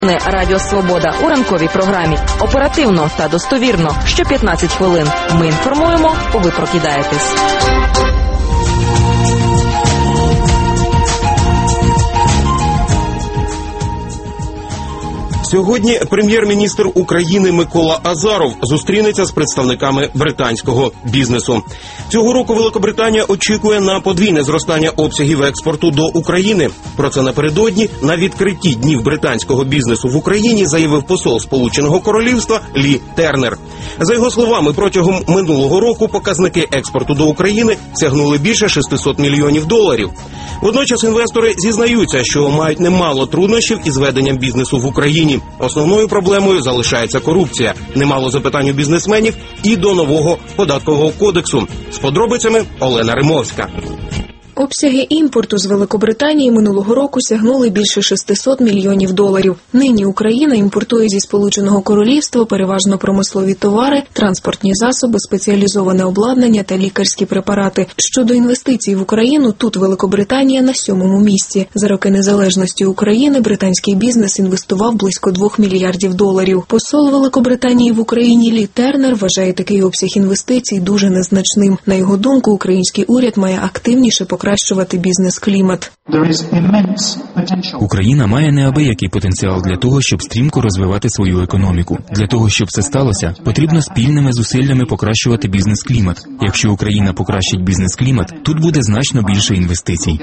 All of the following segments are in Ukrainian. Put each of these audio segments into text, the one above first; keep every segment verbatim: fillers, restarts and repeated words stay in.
Радіо Свобода у ранковій програмі. Оперативно та достовірно. Що п'ятнадцять хвилин. Ми інформуємо, ви прокидаєтесь. Сьогодні прем'єр-міністр України Микола Азаров зустрінеться з представниками британського бізнесу. Цього року Великобританія очікує на подвійне зростання обсягів експорту до України. Про це напередодні на відкритті днів британського бізнесу в Україні заявив посол Сполученого Королівства Лі Тернер. За його словами, протягом минулого року показники експорту до України сягнули більше шестисот мільйонів доларів. Водночас інвестори зізнаються, що мають немало труднощів із веденням бізнесу в Україні. Основною проблемою залишається корупція. Немало запитань у бізнесменів і до нового податкового кодексу. З подробицями Олена Римовська. Обсяги імпорту з Великобританії минулого року сягнули більше шестисот мільйонів доларів. Нині Україна імпортує зі Сполученого Королівства переважно промислові товари, транспортні засоби, спеціалізоване обладнання та лікарські препарати. Щодо інвестицій в Україну, тут Великобританія на сьомому місці. За роки незалежності України британський бізнес інвестував близько двох мільярдів доларів. Посол Великобританії в Україні Лі Тернер вважає такий обсяг інвестицій дуже незначним. На його думку, український уряд має активніше покращувати бізнес-клімат. Україна має неабиякий потенціал для того, щоб стрімко розвивати свою економіку. Для того, щоб це сталося, потрібно спільними зусиллями покращувати бізнес-клімат. Якщо Україна покращить бізнес-клімат, тут буде значно більше інвестицій.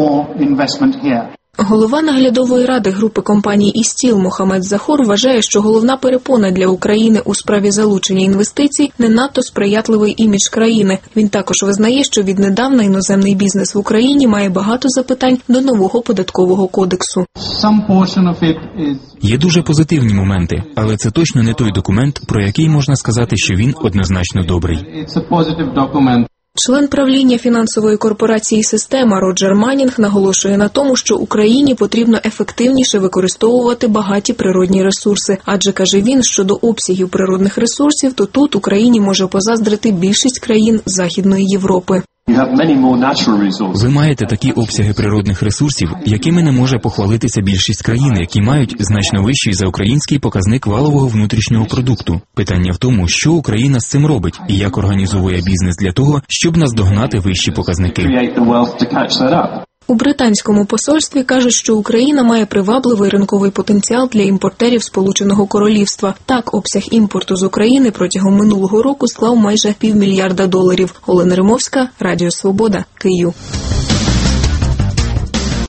Голова наглядової ради групи компаній «Істіл» Мохамед Захор вважає, що головна перепона для України у справі залучення інвестицій – не надто сприятливий імідж країни. Він також визнає, що віднедавна іноземний бізнес в Україні має багато запитань до нового податкового кодексу. Є дуже позитивні моменти, але це точно не той документ, про який можна сказати, що він однозначно добрий. Член правління фінансової корпорації «Система» Роджер Маннінг наголошує на тому, що Україні потрібно ефективніше використовувати багаті природні ресурси. Адже, каже він, щодо обсягів природних ресурсів, то тут Україні може позаздрити більшість країн Західної Європи. Ви маєте такі обсяги природних ресурсів, якими не може похвалитися більшість країн, які мають значно вищий за український показник валового внутрішнього продукту. Питання в тому, що Україна з цим робить і як організовує бізнес для того, щоб наздогнати вищі показники. У британському посольстві кажуть, що Україна має привабливий ринковий потенціал для імпортерів Сполученого Королівства. Так, обсяг імпорту з України протягом минулого року склав майже півмільярда доларів. Олена Римовська, Радіо Свобода, Київ.